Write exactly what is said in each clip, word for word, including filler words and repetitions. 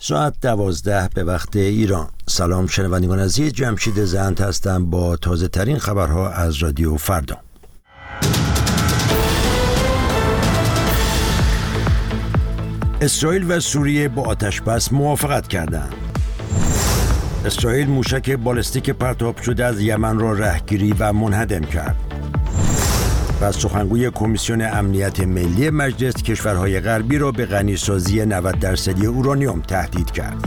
ساعت دوازده به وقت ایران. سلام شنوندگان عزیز، جمشید زند هستم با تازه ترین خبرها از رادیو فردا. اسرائیل و سوریه با آتش‌بس موافقت کردند. اسرائیل موشک بالستیک پرتاب شده از یمن را رهگیری و منهدم کرد. و سخنگوی کمیسیون امنیت ملی مجلس کشورهای غربی را به غنیسازی نود درصدی اورانیوم تهدید کرد.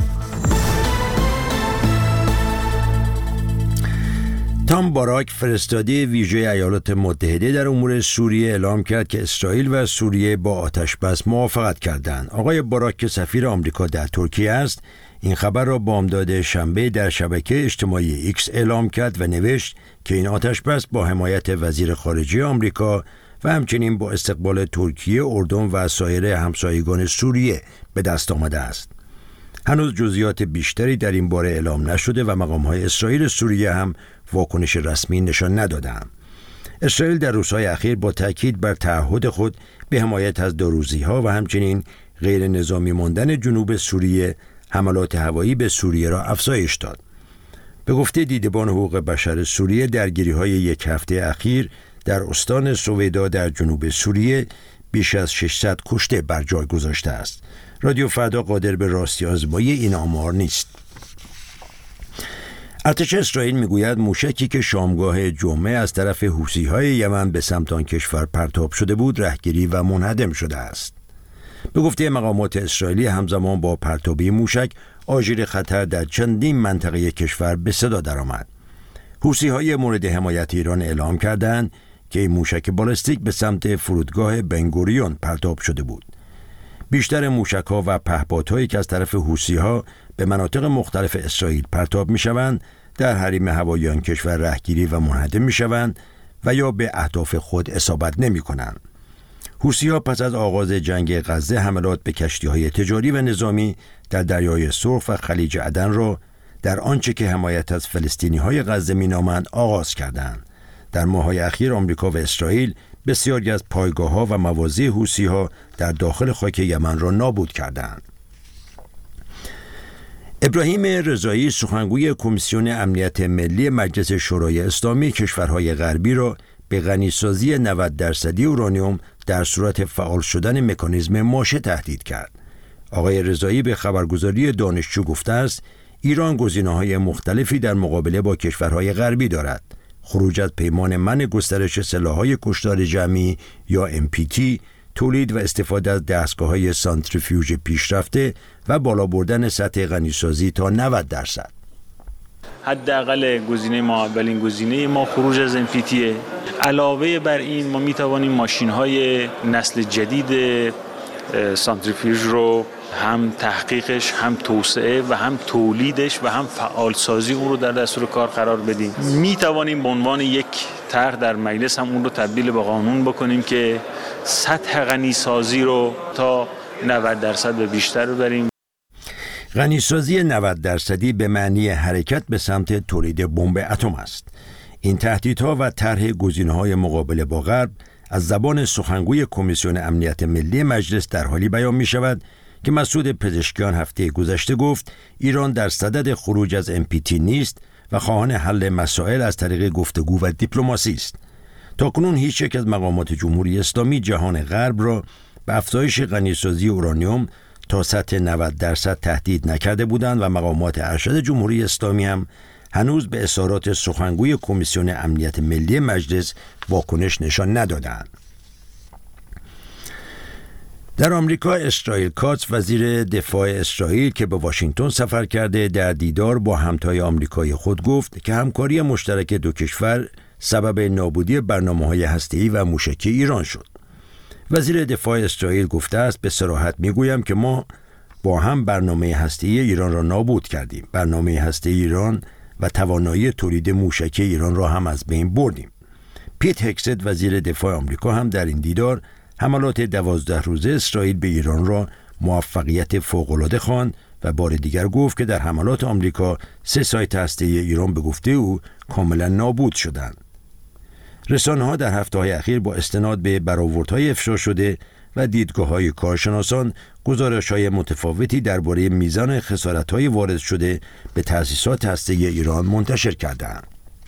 تام باراک، فرستاده ویژه ایالات متحده در امور سوریه، اعلام کرد که اسرائیل و سوریه با آتش‌بس موافقت کردند. آقای باراک که سفیر آمریکا در ترکیه است، این خبر را بامداد شنبه در شبکه اجتماعی ایکس اعلام کرد و نوشت که این آتش‌بس با حمایت وزیر خارجه آمریکا و همچنین با استقبال ترکیه، اردن و سایر همسایگان سوریه به دست آمده است. هنوز جزئیات بیشتری در این باره اعلام نشده و مقام‌های اسرائیل سوریه هم واکنش رسمی نشان ندادند. اسرائیل در روزهای اخیر با تاکید بر تعهد خود به حمایت از داروزی‌ها و همچنین غیر نظامی ماندن جنوب سوریه، حملات هوایی به سوریه را افزایش داد. به گفته دیدبان حقوق بشر سوریه، درگیری‌های یک هفته اخیر در استان سویدا در جنوب سوریه بیش از ششصد کشته بر جای گذاشته است. رادیو فردا قادر به راستی آزمایی این آمار نیست. ارتش اسرائیل میگوید موشکی که شامگاه جمعه از طرف حوثی‌های یمن به سمت آن کشور پرتاب شده بود، رهگیری و منهدم شده است. به گفته مقامات اسرائیلی، همزمان با پرتابی موشک، آژیر خطر در چندین منطقه کشور به صدا درآمد. حوثی‌های مورد حمایت ایران اعلام کردند که این موشک بالستیک به سمت فرودگاه بنگوریون پرتاب شده بود. بیشتر موشک‌ها و پهپادهایی که از طرف حوثی‌ها به مناطق مختلف اسرائیل پرتاب می‌شوند، در حریم هوایی آن کشور رهگیری و منهدم می‌شوند و یا به اهداف خود اصابت نمی‌کنند. حوثی‌ها پس از آغاز جنگ غزه حملات به کشتی‌های تجاری و نظامی در دریای سرخ و خلیج عدن را در آنچه که حمایت از فلسطینی‌های غزه می‌نامند آغاز کردند. در ماه‌های اخیر آمریکا و اسرائیل بسیاری از پایگاه‌ها و مواضع حوثی‌ها در داخل خاک یمن را نابود کردند. ابراهیم رضایی، سخنگوی کمیسیون امنیت ملی مجلس شورای اسلامی، کشورهای غربی را به غنیسازی نود درصدی اورانیوم در صورت فعال شدن مکانیزم ماشه تهدید کرد. آقای رضایی به خبرگزاری دانشجو گفته است ایران گزینه‌های مختلفی در مقابله با کشورهای غربی دارد. خروج از پیمان منع گسترش سلاح‌های کشتار جمعی یا ام پی تی، تولید و استفاده از دستگاه‌های سانتریفیوژ پیشرفته و بالا بردن سطح غنیسازی تا نود درصد. حداقل گزینه ما، اولین گزینه ما خروج از ام پی تی. علاوه بر این ما می توانیم ماشین‌های نسل جدید سانتریفیوژ رو هم تحقیقش، هم توسعه و هم تولیدش و هم فعالسازی اون رو در دستور کار قرار بدیم. می توانیم به عنوان یک طرح در مجلس هم اون رو تبدیل به قانون بکنیم که سطح غنیسازی رو تا نود درصد و بیشتر ببریم. غنیسازی نود درصدی به معنی حرکت به سمت تولید بمب اتم است. این تهدیدها و طرح گزینه‌های مقابله با غرب از زبان سخنگوی کمیسیون امنیت ملی مجلس در حالی بیان می شود که مسعود پزشکیان هفته گذشته گفت ایران در صدد خروج از ام پی تی نیست و خواهان حل مسائل از طریق گفتگو و دیپلماسی است. تاکنون هیچ یک از مقامات جمهوری اسلامی جهان غرب را به افزایش غنیسازی اورانیوم تا سطح نود درصد تهدید نکرده بودند و مقامات ارشد جمهوری اسلامی هم هنوز به اظهارات سخنگوی کمیسیون امنیت ملی مجلس واکنش نشان ندادند. در آمریکا، اسرائیل کاتز، وزیر دفاع اسرائیل که به واشنگتن سفر کرده، در دیدار با همتای آمریکایی خود گفت که همکاری مشترک دو کشور سبب نابودی برنامه‌های هسته‌ای و موشکی ایران شد. وزیر دفاع اسرائیل گفته است به صراحت میگویم که ما با هم برنامه هسته‌ای ایران را نابود کردیم. برنامه هسته‌ای ایران و توانایی تولید موشکی ایران را هم از بین بردیم. پیت هکست، وزیر دفاع آمریکا، هم در این دیدار حملات دوازده روزه اسرائیل به ایران را موفقیت فوق‌العاده خواند و بار دیگر گفت که در حملات آمریکا سه سایت هسته‌ای ایران به گفته او کاملا نابود شدند. رسانه‌ها در هفته‌های اخیر با استناد به برآوردهای افشا شده و دیدگاه‌های کارشناسان گزارش‌های متفاوتی درباره میزان خسارت‌های وارد شده به تأسیسات هسته‌ای ایران منتشر کردند.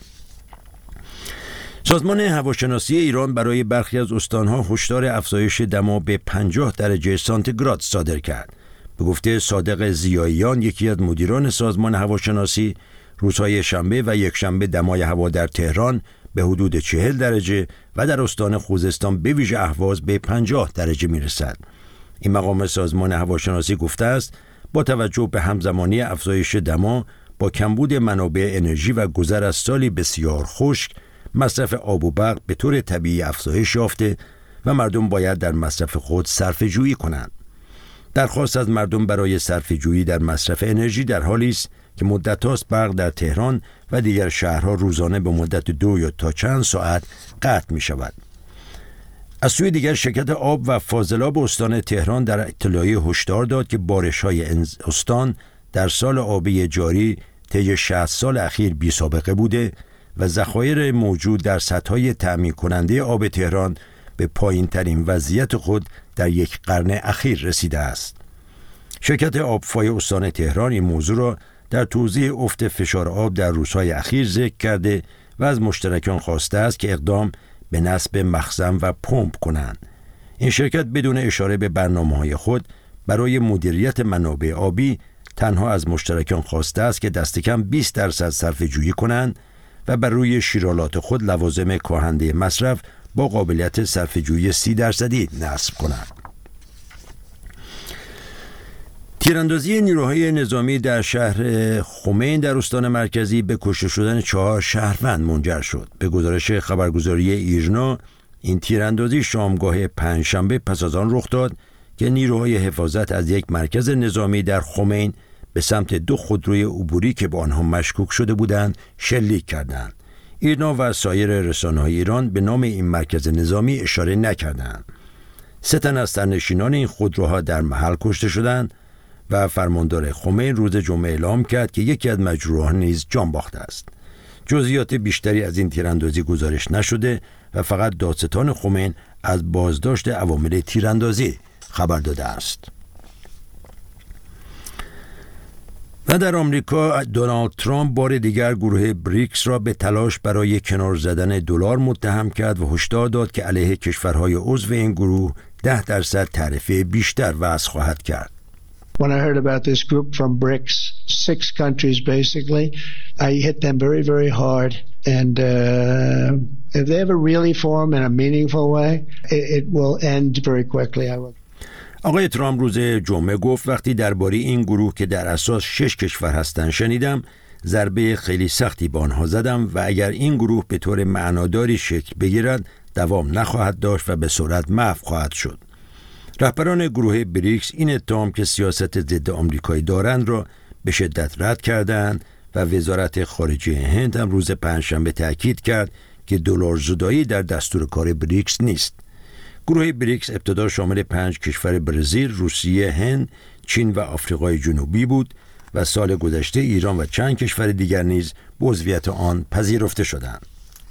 سازمان هواشناسی ایران برای برخی از استان‌ها هشدار افزایش دما به پنجاه درجه سانتیگراد صادر کرد. به گفته صادق ضیاییان، یکی از مدیران سازمان هواشناسی، روزهای شنبه و یکشنبه دمای هوا در تهران به حدود چهل درجه و در استان خوزستان به ویژه اهواز به پنجاه درجه میرسد. این مقام سازمان هواشناسی گفته است با توجه به همزمانی افزایش دما با کمبود منابع انرژی و گذر از سالی بسیار خشک، مصرف آب و برق به طور طبیعی افزایش یافته و مردم باید در مصرف خود صرفه‌جویی کنند. درخواست از مردم برای صرفه‌جویی در مصرف انرژی در حالی است که مدت هاست برق در تهران و دیگر شهرها روزانه به مدت دو یا تا چند ساعت قطع می شود. از سوی دیگر شرکت آب و فاضلاب استان تهران در اطلاعیه هشدار داد که بارش‌های استان در سال آبی جاری طی شصت سال اخیر بی سابقه بوده و ذخایر موجود در سدهای تأمین کننده آب تهران به پایین ترین وضعیت خود در یک قرن اخیر رسیده است. شرکت آبفای استان تهران این موضوع را در توضیح افت فشار آب در روزهای اخیر ذکر کرده و از مشترکان خواسته است که اقدام به نصب مخزن و پمپ کنند. این شرکت بدون اشاره به برنامه‌های خود برای مدیریت منابع آبی تنها از مشترکان خواسته است که دست کم بیست درصد صرفه‌جویی کنند و بر روی شیرالات خود لوازم کاهنده مصرف با قابلیت صرفه‌جویی سی درصدی نصب کنند. تیراندازی نیروهای نظامی در شهر خمین در استان مرکزی به کشته شدن چهار شهروند منجر شد. به گزارش خبرگزاری ایرنا، این تیراندازی شامگاه پنجشنبه پس از آن رخ داد که نیروهای حفاظت از یک مرکز نظامی در خمین به سمت دو خودروی عبوری که به آنها مشکوک شده بودند شلیک کردند. ایرنا و سایر رسانه‌های ایران به نام این مرکز نظامی اشاره نکردند. سه تن از سرنشینان این خودروها در محل کشته شدند و فرماندار خمین روز جمعه اعلام کرد که یکی از مجروحان نیز جان باخته است. جزئیات بیشتری از این تیراندازی گزارش نشده و فقط دادستان خمین از بازداشت عوامل تیراندازی خبر داده است. و در آمریکا دونالد ترامپ بار دیگر گروه بریکس را به تلاش برای کنار زدن دلار متهم کرد و هشدار داد که علیه کشورهای عضو این گروه ده درصد تعرفه بیشتر وضع خواهد کرد. When I heard about this group from BRICS, six countries basically, I hit them very, very hard. And uh, if they ever really form in a meaningful way, it, it will end very quickly. I will. آقای ترامپ روز جمعه گفت وقتی درباره این گروه که در اساس شش کشور هستند شنیدم، ضربه خیلی سختی به آنها زدم و اگر این گروه به طور معناداری شکل بگیرد، دوام نخواهد داشت و به سرعت محو خواهد شد. رهبران گروه بریکس این اتهام که سیاست ضد آمریکایی دارند را به شدت رد کردند و وزارت خارجه هند هم روز پنجشنبه تاکید کرد که دلارزدایی در دستور کار بریکس نیست. گروه بریکس ابتدا شامل پنج کشور برزیل، روسیه، هند، چین و آفریقای جنوبی بود و سال گذشته ایران و چند کشور دیگر نیز به عضویت آن پذیرفته شدند.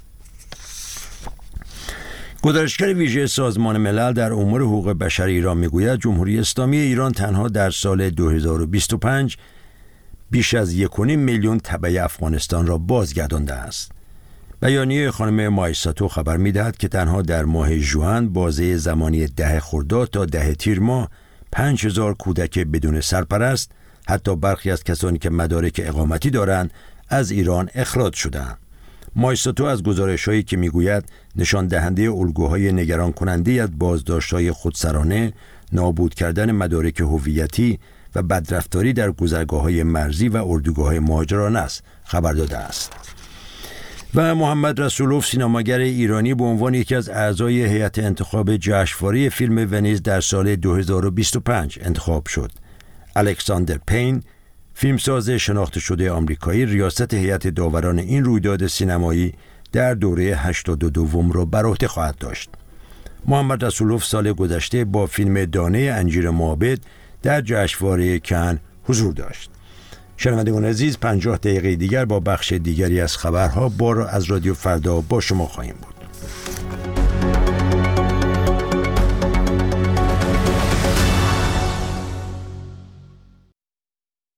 گزارشگر ویژه سازمان ملل در امور حقوق بشر ایران میگوید جمهوری اسلامی ایران تنها در سال دو هزار و بیست و پنج بیش از یک و نیم میلیون تبع افغانستان را بازگردانده است. بیانیه خانم مایساتو خبر میدهد که تنها در ماه ژوئن بازه زمانی ده خرداد تا ده تیر ماه پنج هزار کودک بدون سرپرست، حتی برخی از کسانی که مدارک اقامتی دارند، از ایران اخراج شدند. مایساتو از گزارش‌هایی که میگوید نشان دهنده الگوهای نگران کننده از بازداشت‌های خودسرانه، نابود کردن مدارک هویتی و بدرفتاری در گذرگاه‌های مرزی و اردوگاه‌های مهاجران است خبر داده است. و محمد رسولوف سینماگر ایرانی به عنوان یکی از اعضای هیئت انتخاب جشنواره فیلم ونیز در سال دو هزار و بیست و پنج انتخاب شد. الکساندر پین، فیلمساز شناخته شده آمریکایی، ریاست هیئت داوران این رویداد سینمایی در دوره هشتاد و دو را بر عهده خواهد داشت. محمد رسولوف سال گذشته با فیلم دانه انجیر معابد در جشنواره کن حضور داشت. شنوندگان عزیز، پنجاه دقیقه دیگر با بخش دیگری از خبرها بار از رادیو فردا با شما خواهیم بود.